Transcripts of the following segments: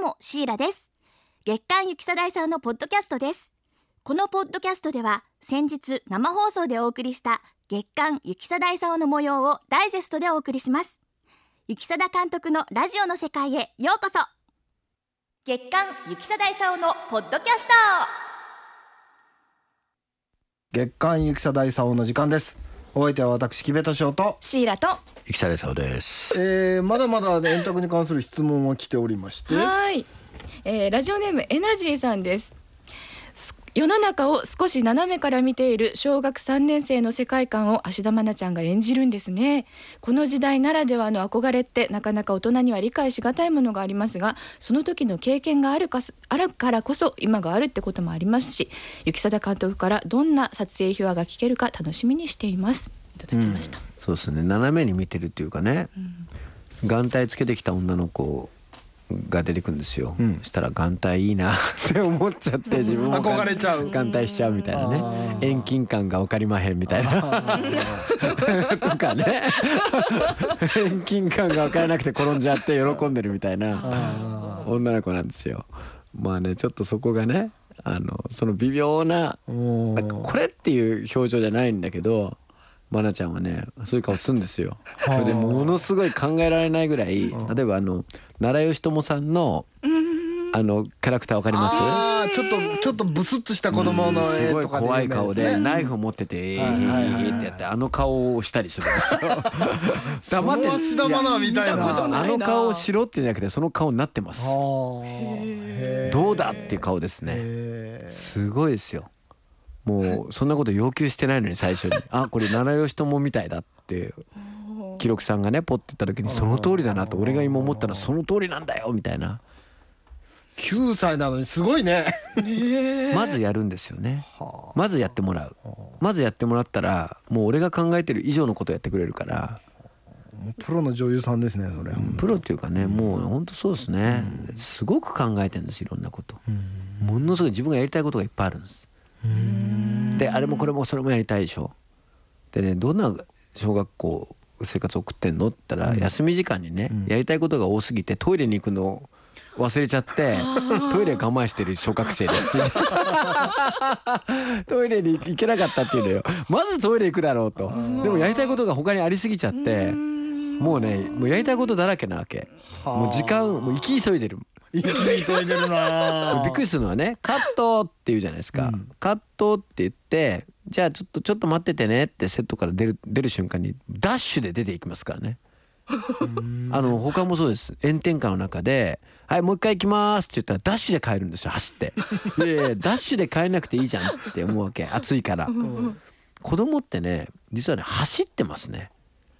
もシーラです。月刊ゆきさだいさんのポッドキャストです。このポッドキャストでは先日生放送でお送りした月刊ゆきさだいさんの模様をダイジェストでお送りします。ゆきさだ監督のラジオの世界へようこそ。月刊ゆきさだいさんのポッドキャスト。 月刊ゆきさだいさおの時間です。お相手は私木部敏夫とシーラとゆきさだいさおです。 まだまだ円卓に関する質問も来ておりまして、 はい、ラジオネームエナジーさんです。世の中を少し斜めから見ている小学3年生の世界観を芦田愛菜ちゃんが演じるんですね。この時代ならではの憧れってなかなか大人には理解しがたいものがありますが、その時の経験があるからこそ今があるってこともありますし、雪貞監督からどんな撮影秘話が聞けるか楽しみにしています。いただきました。 そうですね、斜めに見てるっていうかね、眼帯つけてきた女の子が出てくるんですよ、そしたら眼帯いいなって思っちゃって自分も憧れちゃう、 眼帯しちゃうみたいなね、遠近感が分かりまへんみたいなとかね遠近感が分からなくて転んじゃって喜んでるみたいな女の子なんですよ。まあね、ちょっとそこがね、その微妙な、なんかこれっていう表情じゃないんだけど、愛菜ちゃんはねそういう顔するんですよ。それでものすごい考えられないぐらい、例えば奈良義朝さんのキャラクターわかります？ ちょっとブスッとした子供のすごい怖い顔でナイフを持っててってやって顔をしたりするんですよ。 黙って芦田愛菜みたいな顔をしろってじゃなくてその顔になってます。どうだっていう顔ですね。すごいですよ。もうそんなこと要求してないのに最初にこれ奈良義朝みたいだって記録さんがねポッて言った時にその通りだなと俺が今思ったのはその通りなんだよみたいな。 9歳なのにすごいねまずやるんですよね。まずやってもらう。まずやってもらったらもう俺が考えてる以上のことやってくれるから。 プロの女優さんですねそれ。 プロっていうかね、もう本当そうですね、すごく考えてるんです、いろんなこと。ものすごい自分がやりたいことがいっぱいあるんです。であれもこれもそれもやりたいでしょ。でね、どんな小学校生活を送ってんのって言ったら、休み時間にね、やりたいことが多すぎてトイレに行くのを忘れちゃってトイレ我慢してる小学生ですってトイレに行けなかったっていうのよ。まずトイレ行くだろうと。でもやりたいことが他にありすぎちゃってもうね、もうやりたいことだらけなわけ。もう時間もう行き急いでる。 急いでるなびっくりするのはね、カットって言うじゃないですか、カットって言ってじゃあちょっと待っててねってセットから出る瞬間にダッシュで出ていきますからね。他もそうです。炎天下の中ではいもう一回行きますって言ったらダッシュで帰るんですよ、走って。ダッシュで帰んなくていいじゃんって思うわけ、暑いから。子供ってね実はね走ってますね。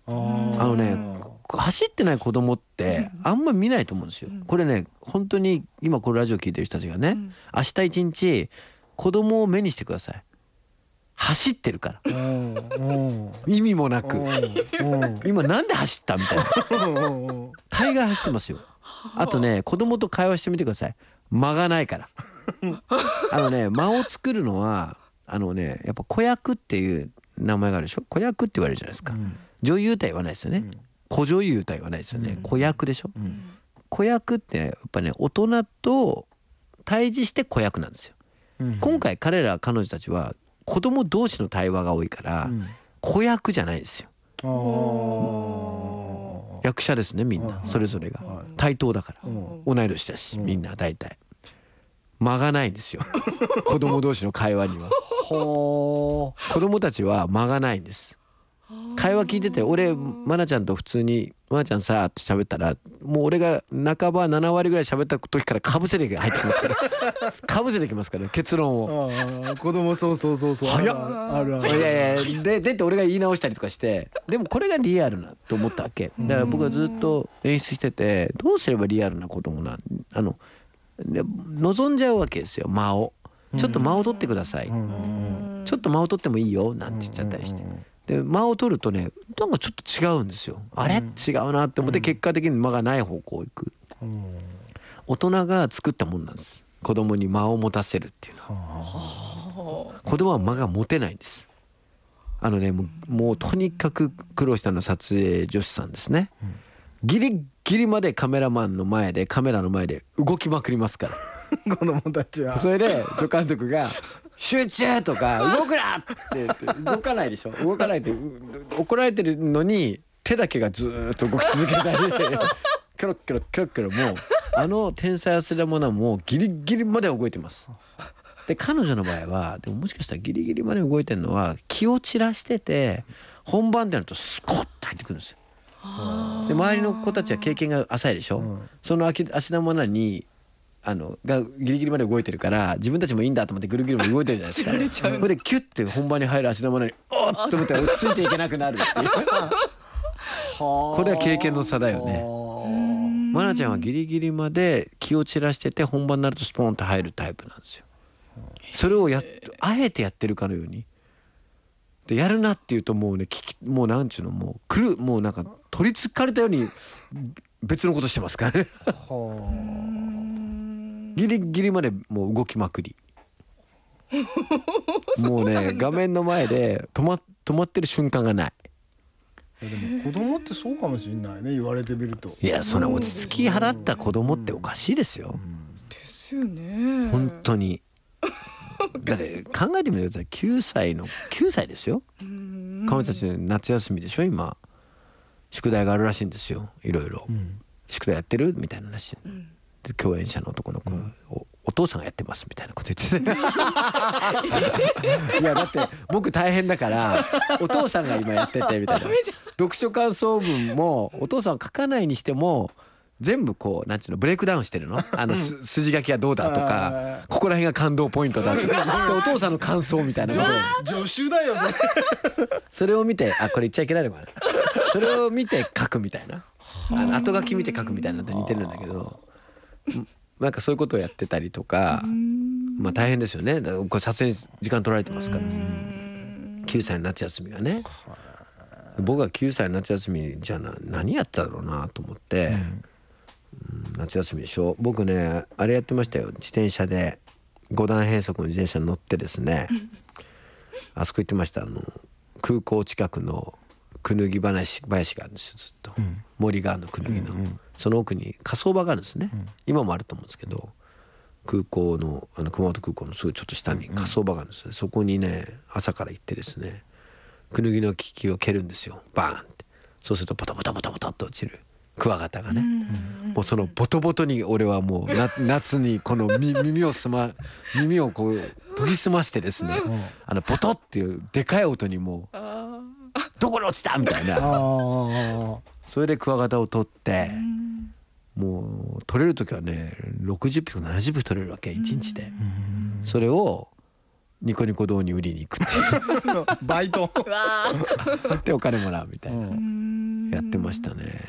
走ってない子供ってあんま見ないと思うんですよ。これね本当に今このラジオ聞いてる人たちがね、明日一日子供を目にしてください。走ってるから意味もなく今なんで走ったみたいな大概走ってますよ。あとね子供と会話してみてください。間がないから間を作るのはやっぱ子役っていう名前があるでしょ。子役って言われるじゃないですか。女優とは言わないですよね。子女優とは言わないですよね。子役でしょ。子役ってやっぱね大人と対峙して子役なんですよ。今回彼女たちは子供同士の対話が多いから子役じゃないですよ。役者ですね、みんなそれぞれが対等だから同い年だしみんな大体間がないんですよ子供同士の会話には。子供たちは間がないんです。会話聞いてて俺愛菜ちゃんと普通に愛菜ちゃんさーって喋ったらもう俺が半ば7割ぐらい喋った時からかぶせて入ってきますからかぶせてきますから結論を。 子供そう早っあるいやでって俺が言い直したりとかして、でもこれがリアルなと思ったわけだから僕はずっと演出してて、どうすればリアルな子供なん望んじゃうわけですよ。間をちょっと間を取ってください、ちょっと間を取ってもいいよなんて言っちゃったりして、で間を取るとねなんかちょっと違うんですよ。あれ違うなって思って結果的に間がない方向行く。大人が作ったもんなんです、子供に間を持たせるっていうのは。子供は間が持てないんです。もうとにかく苦労したのは撮影助手さんですね。ギリギリまでカメラマンの前でカメラの前で動きまくりますから子供たちはそれで助監督が「集中!」とか「動くな!」って言って動かないでしょ。動かないって怒られてるのに手だけがずーっと動き続けたりキョロキョロキョロキョロもう天才アスラモナもギリギリまで動いてます。で彼女の場合はでももしかしたらギリギリまで動いてるのは気を散らしてて本番でなるとスコッと入ってくるんですよ。で周りの子たちは経験が浅いでしょ、その芦田愛菜にがギリギリまで動いてるから自分たちもいいんだと思ってぐるぐるも動いてるじゃないですか。それでキュッて本番に入る芦田愛菜におっと思ってついていけなくなるっていうこれは経験の差だよね。愛菜ちゃんはギリギリまで気を散らしてて本番になるとスポンと入るタイプなんですよ。それをあえてやってるかのようにでやるなっていうともうねもうなんちゅうのもうなんか取りつかれたように別のことしてますからねギリギリまでもう動きまくりもうね画面の前で止まってる瞬間がない。 でも子供ってそうかもしれないね、言われてみると。 いやそんな落ち着き払った子供っておかしいですよ、 ですよね。 本当にだって考えてみてください。9歳ですよ。彼女たち夏休みでしょ今。宿題があるらしいんですよ。いろいろ、宿題やってるみたいな話、で共演者の男の子、お父さんがやってますみたいなこと言ってていやだって僕大変だからお父さんが今やっててみたいな読書感想文もお父さんは書かないにしても全部こうなんちゅうのブレイクダウンしてるの筋書きがどうだとかここら辺が感動ポイントだとかでお父さんの感想みたいなこと助手だよそれを見てこれ言っちゃいけないのかなそれを見て書くみたいな後書き見て書くみたいなのと似てるんだけどなんかそういうことをやってたりとかまあ大変ですよね。だからこれ撮影に時間取られてますから9歳の夏休みがね。僕は9歳の夏休みじゃ何やっただろうなと思って、夏休みでしょ。僕ねあれやってましたよ。自転車で5段変速の自転車に乗ってですねあそこ行ってました。空港近くのくぬぎ林があるんですよずっと、森川のくぬぎの、その奥に火葬場があるんですね、今もあると思うんですけど空港の熊本空港のすぐちょっと下に火葬場があるんですよ、そこにね朝から行ってですねくぬぎの木を蹴るんですよバーンって。そうするとボタボタボタボタっと落ちるクワガタがね、もうそのボトボトに俺はもう夏にこの耳をこう研ぎ澄ましてですねボトっていうでかい音にもうどこに落ちたみたいなそれでクワガタを取ってもう取れる時はね60匹70匹取れるわけ1日で。それをニコニコ堂に売りに行くっていうバイトでお金もらうみたいなやってましたね。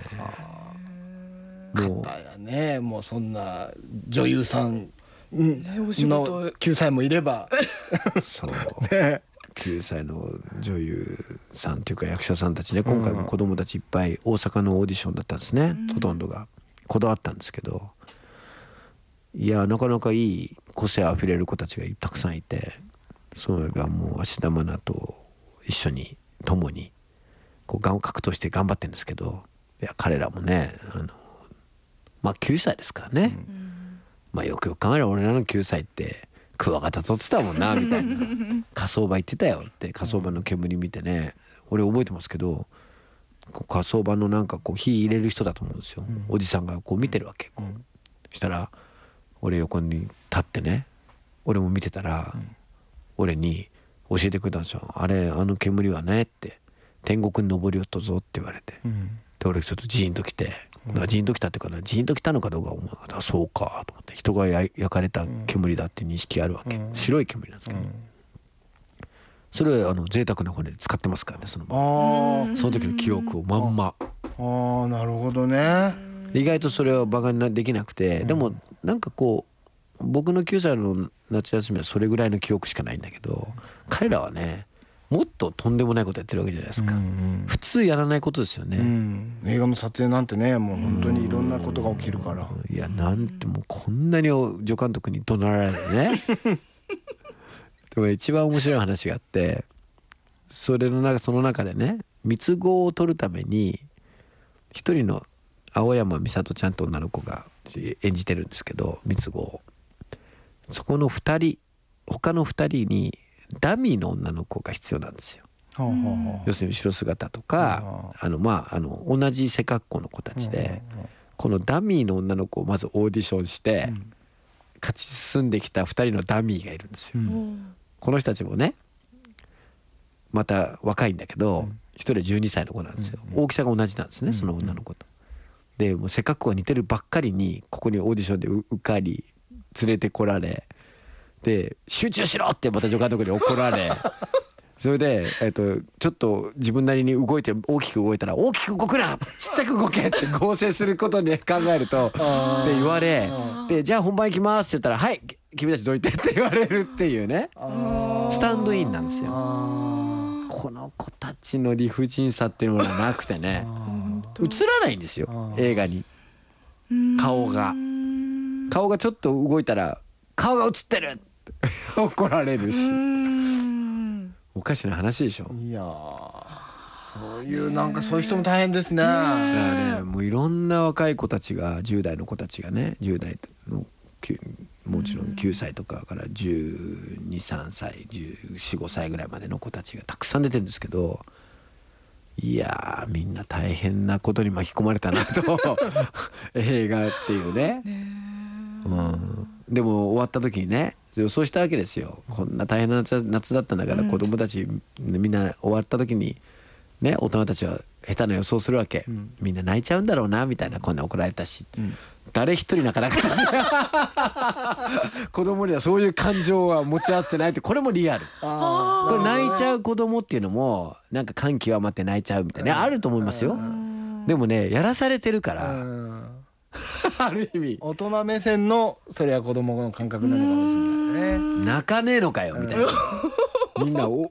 もうねもうそんな女優さんお仕事の9歳もいればそう9歳の女優さんというか役者さんたちね今回も子供たちいっぱい大阪のオーディションだったんですね、ほとんどがこだわったんですけどいやなかなかいい個性あふれる子たちがたくさんいてそれがもう芦田愛菜と一緒に共にこう格闘して頑張ってるんですけどいや彼らもねまあ9歳ですからね、まあよくよく考えれば俺らの9歳ってクワガタ取ってたもんなみたいな火葬場行ってたよって火葬場の煙見てね俺覚えてますけど火葬場のなんかこう火入れる人だと思うんですよ、おじさんがこう見てるわけ、したら俺横に立ってね俺も見てたら、俺に教えてくれたんですよ。あの煙はねって天国に登りよったぞって言われて、で俺ちょっとジーンときて、ジーンときたっていうかなジーンときたのかどうか思うからそうかと思って人が焼かれた煙だっていう認識あるわけ、白い煙なんですけど、それは贅沢な骨で使ってますからねその時の記憶をまんま。 なるほどね。 意外とそれはバカにできなくて、でもなんかこう僕の9歳の夏休みはそれぐらいの記憶しかないんだけど彼らはねもっととんでもないことやってるわけじゃないですか、普通やらないことですよね、 映画の撮影なんてねもう本当にいろんなことが起きるから、 いやなんてもうこんなに助監督に怒鳴られてねでも一番面白い話があってその中でね三つ子を取るために一人の青山美里ちゃんと女の子が演じてるんですけど、三つ子、そこの2人、他の2人にダミーの女の子が必要なんですよ。要するに後ろ姿とか同じ背格好の子たちで、このダミーの女の子をまずオーディションして、勝ち進んできた2人のダミーがいるんですよ。この人たちもねまた若いんだけど、1人は12歳の子なんですよ。大きさが同じなんですね、その女の子と。でもう背格好が似てるばっかりにここにオーディションで受かり連れてこられ、で集中しろってまた助監督に怒られそれで、ちょっと自分なりに動いて大きく動いたら、大きく動くなちっちゃく動けって合成することに考えるとで言われ、でじゃあ本番行きますって言ったら、はい君たちどいてって言われるっていうね、スタンドインなんですよ。この子たちの理不尽さっていうものがなくてね映らないんですよ映画に。顔がちょっと動いたら顔が映ってるって怒られるし、おかしな話でしょ。 いやそういうなんかそういう人も大変ですね。 だからね、もういろんな若い子たちが10代の子たちがね、10代のもちろん9歳とかから12、3歳14、15歳ぐらいまでの子たちがたくさん出てるんですけど、いやみんな大変なことに巻き込まれたなと映画っていうね。でも終わった時にね予想したわけですよ。こんな大変な夏だったんだから、子供たちみんな終わった時にね、大人たちは下手な予想するわけ、みんな泣いちゃうんだろうなみたいな、こんな怒られたし、誰一人泣かなかった子供にはそういう感情は持ち合わせてないって、これもリアル。これ泣いちゃう子供っていうのもなんか感極まって泣いちゃうみたいな、あると思いますよ。でもねやらされてるからある意味大人目線のそれは子供の感覚なのかもしれないね。 泣かねえのかよみたいなみんな大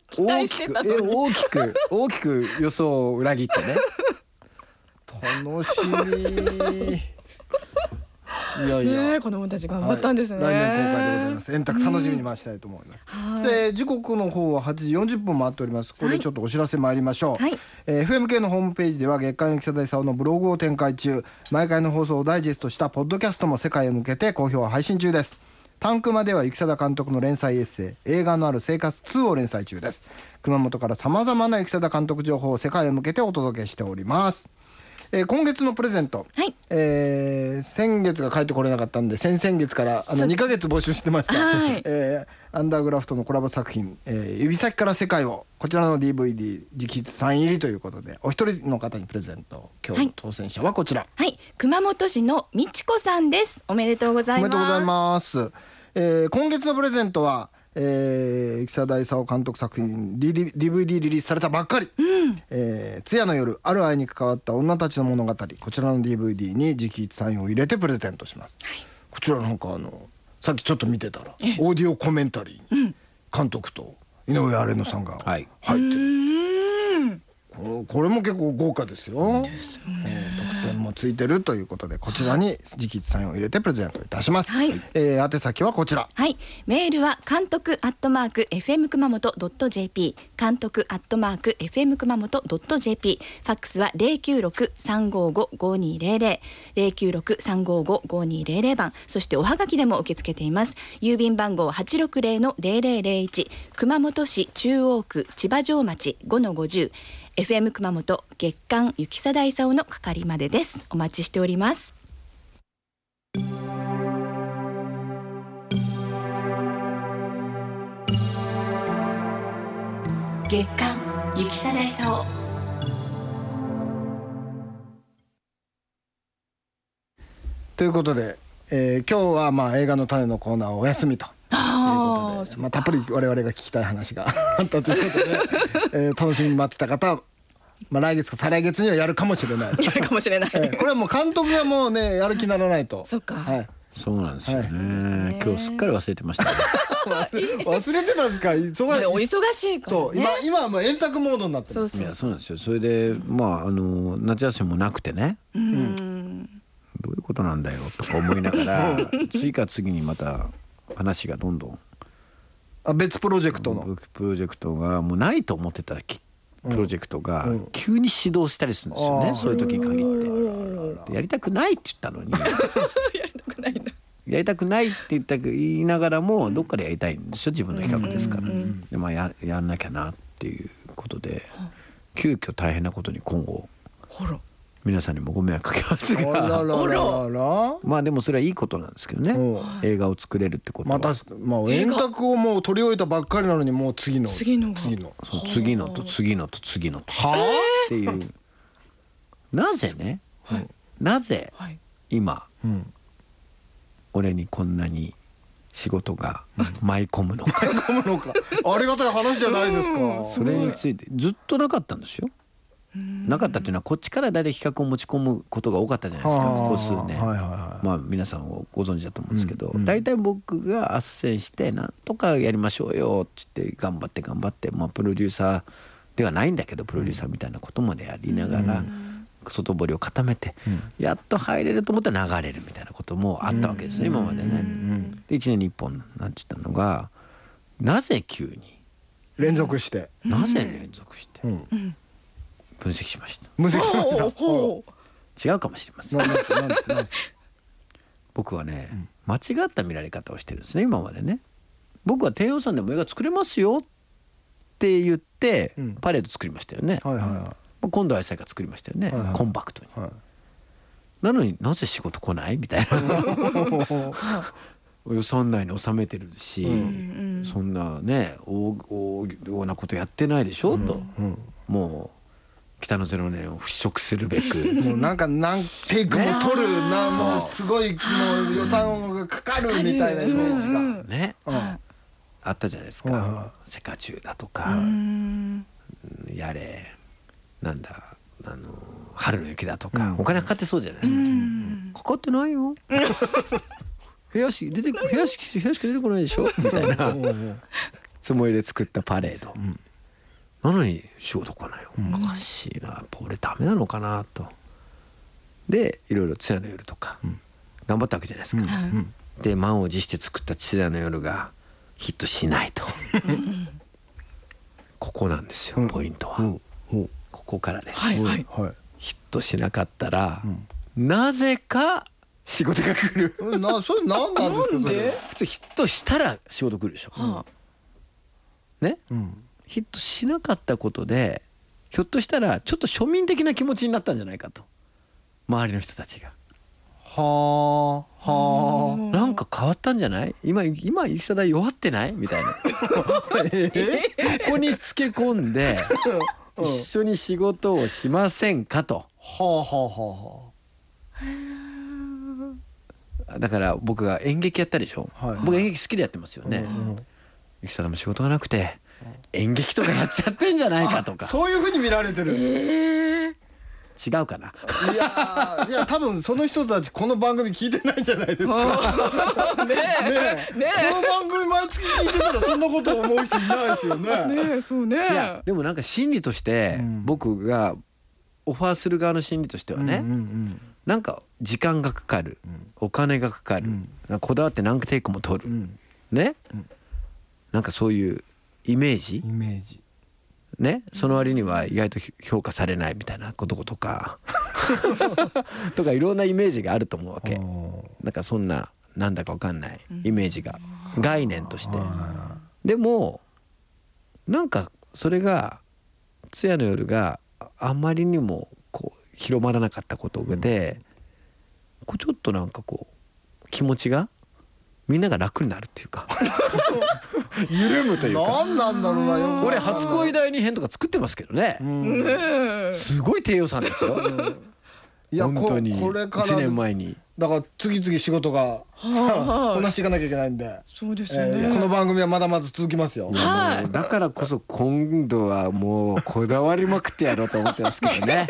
きく予想を裏切ってね楽しみいやいや、 ね、子供たち頑張ったんですね、 来年公開でございます。円卓楽しみに待ちたいと思います。で時刻の方は8時40分回っております。これでちょっとお知らせ参りましょう。FMK のホームページでは月刊ゆきさだいさおのブログを展開中、毎回の放送をダイジェストしたポッドキャストも世界へ向けて好評配信中です。タンクマでは雪貞監督の連載エッセイ映画のある生活2を連載中です。熊本からさまざまな雪貞監督情報を世界へ向けてお届けしております。今月のプレゼント、先月が帰ってこれなかったんで先々月から2ヶ月募集してました、アンダーグラフトのコラボ作品、指先から世界を、こちらの DVD 直筆サイン入りということでお一人の方にプレゼント。今日の当選者はこちら、 熊本市のみちこさんです。おめでとうございます。 おめでとうございます。今月のプレゼントは雪貞大佐監督作品 DVD リリースされたばっかり、通夜の夜ある愛に関わった女たちの物語、こちらの DVD に直筆サインを入れてプレゼントします、こちらなんかさっきちょっと見てたらオーディオコメンタリー、監督と井上荒野さんが入ってる、これも結構豪華ですよ。特典もついてるということで、こちらに直筆サインを入れてプレゼントいたします。宛先はこちら。 メールは監督@fm熊本.jp、監督@fm熊本.jp、ファックスは096-355-5200、096-355-5200番、そしておはがきでも受け付けています。郵便番号 860-0001、熊本市中央区千葉城町 5-50、FM 熊本月刊雪貞勲の係までです。お待ちしております。月刊雪貞勲。 ということで、今日は映画の種のコーナーをお休みということで、たっぷり我々が聞きたい話があったということで、楽しみに待ってた方は、来月か再来月にはやるかもしれない。 やるかもしれない。これはもう監督がもうねやる気にならないと。 そっか。 そうなんですよね。今日すっかり忘れてましたね。 忘れてたんですか。 お忙しいからね。 今はもう円卓モードになってます。 そうなんですよ。それで夏休みもなくてね。どういうことなんだよとか思いながら次から次にまた話がどんどん別プロジェクトがもうないと思ってたプロジェクトが急に始動したりするんですよね、そういう時に限って。やりたくないって言ったのにやりたくないって言いながらもどっかでやりたいんですよ、自分の企画ですから。で、まあ、やんなきゃなっていうことで急遽大変なことに今後皆さんにもご迷惑かけますがまあでもそれはいいことなんですけどね、映画を作れるってことは。 まあ円卓をもう取り終えたばっかりなのにもう次のと次のとっていうなぜね、なぜ今俺にこんなに仕事が舞い込むのかありがたい話じゃないですか。 それについてずっとなかったんですよ。なかったっていうのはこっちから大体企画を持ち込むことが多かったじゃないですか、ここ数年。まあ皆さんご存知だと思うんですけど、大体僕が斡旋してなんとかやりましょうよって言って頑張って、まあプロデューサーではないんだけどプロデューサーみたいなことまでやりながら外堀を固めてやっと入れると思ったら流れるみたいなこともあったわけですね、今までね。で1年に1本なんて言ったのがなぜ急に連続してなぜ連続して分析しました。違うかもしれません。僕はね、間違った見られ方をしてるんですね、今までね。僕は低予算でも映画作れますよって言ってパレード作りましたよね。今度は愛妻家作りましたよね、コンパクトに。なのになぜ仕事来ないみたいな予算内に収めてるし、そんなね大量なことやってないでしょと、もう北の0年を払拭するべくもうなんか何テイクも取るもうすごいもう予算がかかるみたいなイメージがねあったじゃないですか。セカチュウだとかやれなんだ春の雪だとかお金かかってそうじゃないですか。かかってないよ部屋しか出てこないでしょみたいなつもりで作ったパレードなのに仕事来ないよ、おかしいな、やっぱ俺ダメなのかなと。でいろいろ通夜の夜とか頑張ったわけじゃないですか。で満を持して作った通夜の夜がヒットしないとここなんですよ、ポイントは。ここからです。ヒットしなかったらなぜか仕事が来る。 それ何なんですかそれ。 普通ヒットしたら仕事来るでしょ。ね、ヒットしなかったことでひょっとしたらちょっと庶民的な気持ちになったんじゃないかと、周りの人たちが。なんか変わったんじゃない、今雪貞弱ってないみたいなここにつけ込んで一緒に仕事をしませんかと。だから僕が演劇やったでしょ、僕演劇好きでやってますよね。雪貞も仕事がなくて演劇とかやっちゃってんじゃないかとかそういう風に見られてる。 違うかな。 いや多分その人たちこの番組聞いてないんじゃないですか。この番組毎月聞いてたらそんなこと思う人いないですよね。 そうね。 いやでもなんか心理として僕がオファーする側の心理としてはね、なんか時間がかかる、お金がかかる、こだわって何テイクも取る、ね、なんかそういうイメージね、その割には意外と評価されないみたいなこととかとかいろんなイメージがあると思うわけ。なんかそんななんだかわかんないイメージが概念として。でもなんかそれが通夜の夜があまりにもこう広まらなかったことで、こうちょっとなんかこう気持ちがみんなが楽になるっていうか緩むというか。 何なんだろうなよ。 俺初恋第二編とか作ってますけどね、すごい低予算ですよ。 いや本当にこれから 1年前にだから次々仕事がこなしていかなきゃいけないんで、 そうですね。 この番組はまだまだ続きますよ。 だからこそ今度はもうこだわりまくってやろうと思ってますけどね。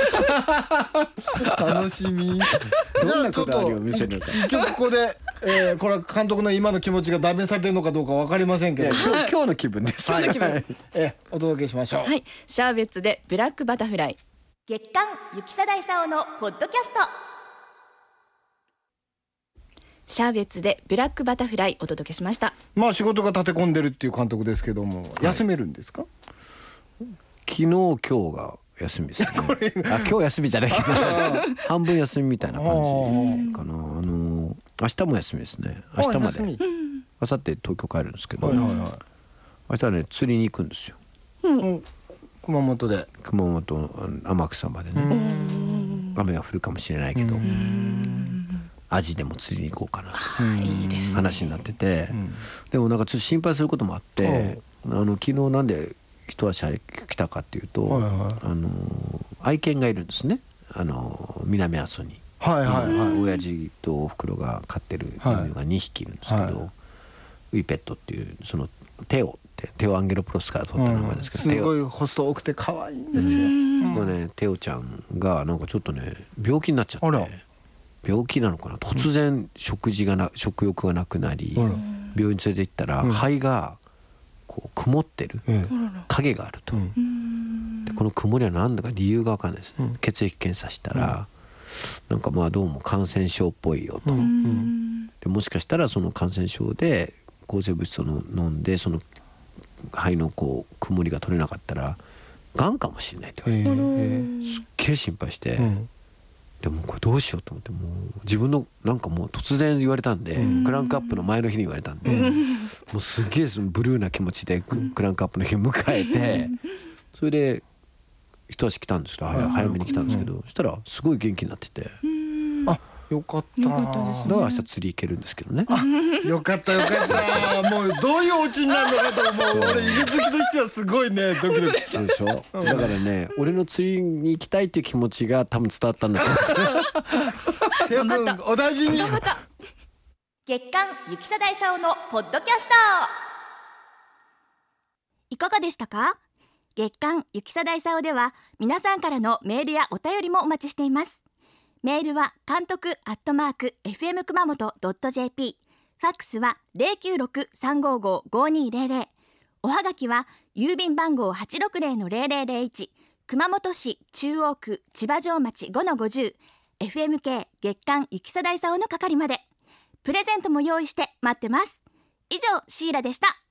楽しみ。 どんなこだわりを見せるのか。 一曲ここでこれは監督の今の気持ちが代弁されてるのかどうか分かりませんけど、 今日の気分です。 お届けしましょう。 はい、シャーベッツでブラックバタフライ。 月刊雪貞勲のポッドキャスト。 シャーベッツでブラックバタフライお届けしました。 まあ仕事が立て込んでるっていう監督ですけども、休めるんですか？ 昨日今日が休みですねあ、今日休みじゃないけど半分休みみたいな感じかな。明日も休みですね。明日まで。明後日東京帰るんですけど、明日はね釣りに行くんですよ。 熊本で。 熊本天草までね。雨が降るかもしれないけど、アジでも釣りに行こうかなって話になってて、でもなんかちょっと心配することもあって、昨日なんで一足早く来たかっていうと、愛犬がいるんですね。南阿蘇に。親父とおふくろが飼ってる犬が2匹いるんですけど、ウィペットっていうそのテオアンゲロプロスから取った名前ですけど、 すごい細くて可愛いんですよ。 ね、テオちゃんがなんかちょっとね病気になっちゃって、病気なのかな、突然食欲がなくなり、病院連れて行ったら肺がこう曇ってる影があると。でこの曇りは何だか理由が分かんないです。血液検査したらなんかまあどうも感染症っぽいよと。でもしかしたらその感染症で抗生物質を飲んでその肺のこう曇りが取れなかったらがんかもしれないと言われて、すっげえ心配して、でもこれどうしようと思って、もう自分のなんかもう突然言われたんで、クランクアップの前の日に言われたんで、もうすっげえそのブルーな気持ちでクランクアップの日を迎えて、それで一足来たんですけど、早めに来たんですけど、そしたらすごい元気になってて、 あ、よかった。 よかったですね。 だから明日釣り行けるんですけどね。 よかったよかったもうどういうお家になるのかと思う。俺犬好きとしてはすごいねドキドキした。 そうでしょ。だからね、俺の釣りに行きたいっていう気持ちが多分伝わったんだと思うんですよ。 テオ君お大事に。 月刊雪貞勲のポッドキャスト、いかがでしたか？月刊雪貞勲では皆さんからのメールやお便りもお待ちしています。メールは監督@fm 熊本.jp、 ファックスは 096-355-5200、 おはがきは郵便番号 860-0001、 熊本市中央区千葉城町 5-50、 FMK 月刊雪貞勲の係まで。プレゼントも用意して待ってます。以上、シーラでした。